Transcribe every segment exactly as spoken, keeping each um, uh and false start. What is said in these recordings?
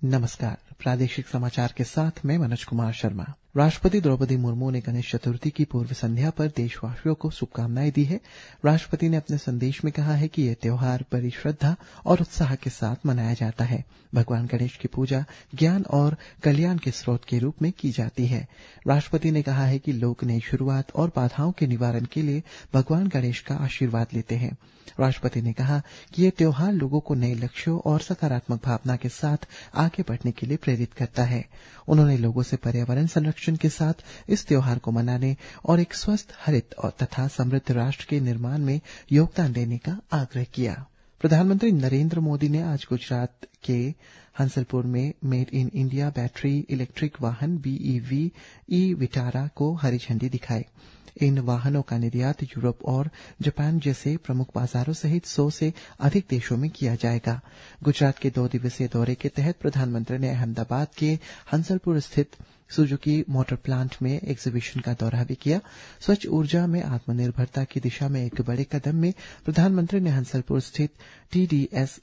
नमस्कार। प्रादेशिक समाचार के साथ मैं मनोज कुमार शर्मा। राष्ट्रपति द्रौपदी मुर्मू ने गणेश चतुर्थी की पूर्व संध्या पर देशवासियों को शुभकामनाएं दी है। राष्ट्रपति ने अपने संदेश में कहा है कि यह त्योहार बड़ी श्रद्धा और उत्साह के साथ मनाया जाता है। भगवान गणेश की पूजा ज्ञान और कल्याण के स्रोत के रूप में की जाती है। राष्ट्रपति ने कहा है कि लोग नई शुरुआत और बाधाओं के निवारण के लिए भगवान गणेश का आशीर्वाद लेते हैं। राष्ट्रपति ने कहा कि यह त्योहार लोगों को नए लक्ष्यों और सकारात्मक भावना के साथ आगे बढ़ने के लिए प्रेरित करता है। उन्होंने लोगों से पर्यावरण संरक्षण के साथ इस त्योहार को मनाने और एक स्वस्थ, हरित और तथा समृद्ध राष्ट्र के निर्माण में योगदान देने का आग्रह किया। प्रधानमंत्री नरेंद्र मोदी ने आज गुजरात के हंसलपुर में made in India battery electric वाहन बीईवी ई विटारा को हरी झंडी दिखाई। इन वाहनों का निर्यात यूरोप और जापान जैसे प्रमुख बाजारों सहित सौ से अधिक देशों में किया जाएगा। गुजरात के दो दिवसीय दौरे के तहत प्रधानमंत्री ने अहमदाबाद के हंसलपुर स्थित सुजुकी मोटर प्लांट में एग्जीबिशन का दौरा भी किया। स्वच्छ ऊर्जा में आत्मनिर्भरता की दिशा में एक बड़े कदम में प्रधानमंत्री ने हंसलपुर स्थित TDS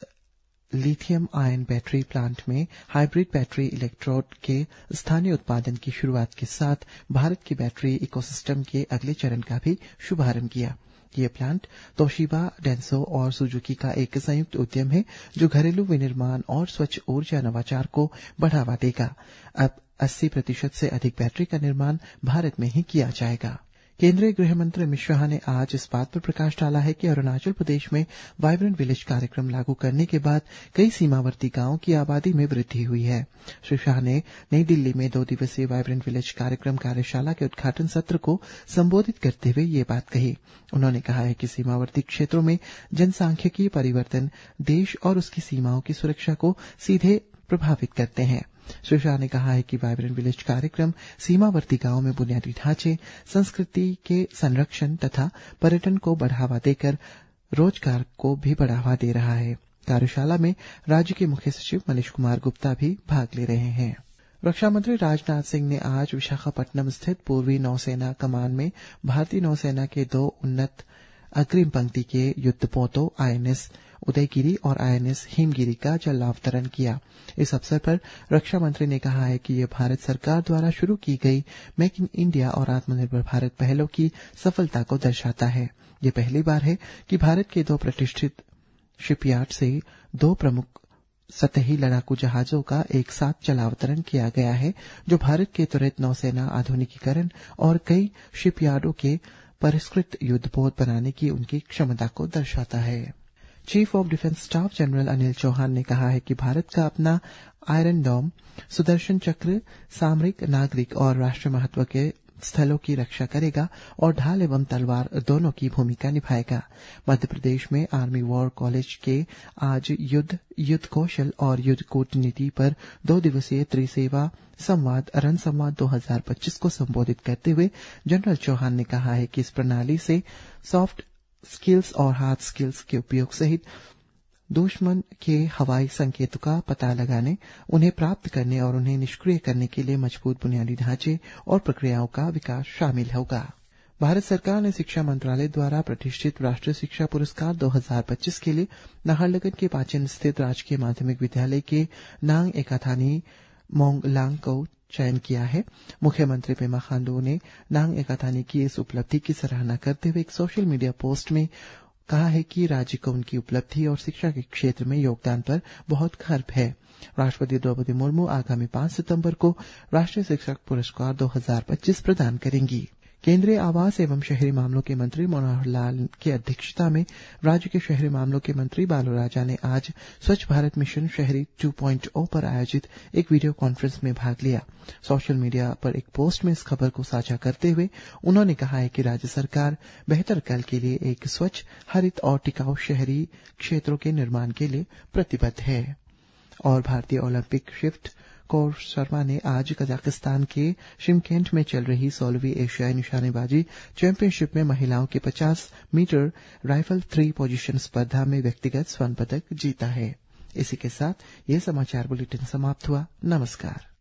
lithium ion battery plant में हाइब्रिड बैटरी इलेक्ट्रोड के स्थानीय उत्पादन की शुरुआत के साथ भारत की बैटरी इकोसिस्टम के अगले चरण का भी शुभारंभ किया। यह प्लांट तोशिबा, डेंसो और सुजुकी का एक संयुक्त उद्यम है जो घरेलू विनिर्माण और स्वच्छ ऊर्जा नवाचार को बढ़ावा देगा। अब अस्सी प्रतिशत से अधिक बैटरी का निर्माण भारत में ही किया जाएगा। केंद्रीय गृह मंत्री अमित शाह ने आज इस बात पर प्रकाश डाला है कि अरुणाचल प्रदेश में वाइब्रेंट विलेज कार्यक्रम लागू करने के बाद कई सीमावर्ती गांवों की आबादी में वृद्धि हुई है। श्री शाह ने नई दिल्ली में दो दिवसीय वाइब्रेंट विलेज कार्यक्रम कार्यशाला के उद्घाटन सत्र को संबोधित करते हुए ये बात कही। उन्होंने कहा है कि सीमावर्ती क्षेत्रों में जनसांख्यिकीय परिवर्तन देश और उसकी सीमाओं की सुरक्षा को सीधे प्रभावित करते हैं। श्री शाह ने कहा है कि वाइब्रेंट विलेज कार्यक्रम सीमावर्ती गांवों में बुनियादी ढांचे, संस्कृति के संरक्षण तथा पर्यटन को बढ़ावा देकर रोजगार को भी बढ़ावा दे रहा है। कार्यशाला में राज्य के मुख्य सचिव मनीष कुमार गुप्ता भी भाग ले रहे हैं। रक्षा मंत्री राजनाथ सिंह ने आज विशाखापट्टनम स्थित पूर्वी नौसेना कमान में भारतीय नौसेना के दो उन्नत अग्रिम पंक्ति के युद्धपोतों आईएनएस उदयगिरी और आईएनएस हिमगिरी का जलावतरण किया। इस अवसर पर रक्षा मंत्री ने कहा है कि यह भारत सरकार द्वारा शुरू की गई मेक इन इंडिया और आत्मनिर्भर भारत पहलों की सफलता को दर्शाता है। यह पहली बार है कि भारत के दो प्रतिष्ठित शिपयार्ड से दो प्रमुख सतही लड़ाकू जहाजों का एक साथ जलावतरण किया गया है, जो भारत के त्वरित नौसेना आधुनिकीकरण और कई शिपयार्डों के परिष्कृत युद्धपोत बनाने की उनकी क्षमता को दर्शाता है। Chief of defence staff general Anil Chauhan ने कहा है कि भारत का अपना आयरन डोम, सुदर्शन चक्र सामरिक, नागरिक और राष्ट्रीय महत्व के स्थलों की रक्षा करेगा और ढाल एवं तलवार दोनों की भूमिका निभाएगा। मध्य प्रदेश में आर्मी वॉर कॉलेज के आज युद्ध, युद्ध कौशल और युद्ध कूटनीति पर दो दिवसीय त्रिसेवा संवाद रण संवाद दो हज़ार पच्चीस को संबोधित करते हुए जनरल चौहान ने कहा है कि इस प्रणाली से सॉफ्ट स्किल्स और हार्ड स्किल्स के उपयोग सहित दुश्मन के हवाई संकेतों का पता लगाने, उन्हें प्राप्त करने और उन्हें निष्क्रिय करने के लिए मजबूत बुनियादी ढांचे और प्रक्रियाओं का विकास शामिल होगा। भारत सरकार ने शिक्षा मंत्रालय द्वारा प्रतिष्ठित राष्ट्रीय शिक्षा पुरस्कार दो हज़ार पच्चीस के लिए नाहरलगुन के पाचन स्थित राजकीय माध्यमिक विद्यालय के नांग एकाथानी मोंगलांग को चयन किया है। मुख्यमंत्री पेमा खांडू ने नांग एकाथानी की इस उपलब्धि की सराहना करते हुए एक सोशल मीडिया पोस्ट में कहा है कि राज्य को उनकी उपलब्धि और शिक्षा के क्षेत्र में योगदान पर बहुत गर्व है। राष्ट्रपति द्रौपदी मुर्मू आगामी पांच सितंबर को राष्ट्रीय शिक्षक पुरस्कार दो हज़ार पच्चीस प्रदान करेंगी। केंद्रीय आवास एवं शहरी मामलों के मंत्री मनोहर लाल की अध्यक्षता में राज्य के शहरी मामलों के मंत्री बालू राजा ने आज स्वच्छ भारत मिशन शहरी टू पॉइंट ओ पर आयोजित एक वीडियो कॉन्फ्रेंस में भाग लिया। सोशल मीडिया पर एक पोस्ट में इस खबर को साझा करते हुए उन्होंने कहा है कि राज्य सरकार बेहतर कल के लिए एक स्वच्छ, हरित और टिकाऊ शहरी क्षेत्रों के निर्माण के लिए प्रतिबद्ध है। और भारतीय ओलंपिक शिफ्ट कौर शर्मा ने आज कजाकिस्तान के शिमकेंट में चल रही सोलहवीं एशियाई निशानेबाजी चैंपियनशिप में महिलाओं के पचास मीटर राइफल थ्री पोजीशन स्पर्धा में व्यक्तिगत स्वर्ण पदक जीता है। इसी के साथ यह समाचार बुलेटिन समाप्त हुआ। नमस्कार।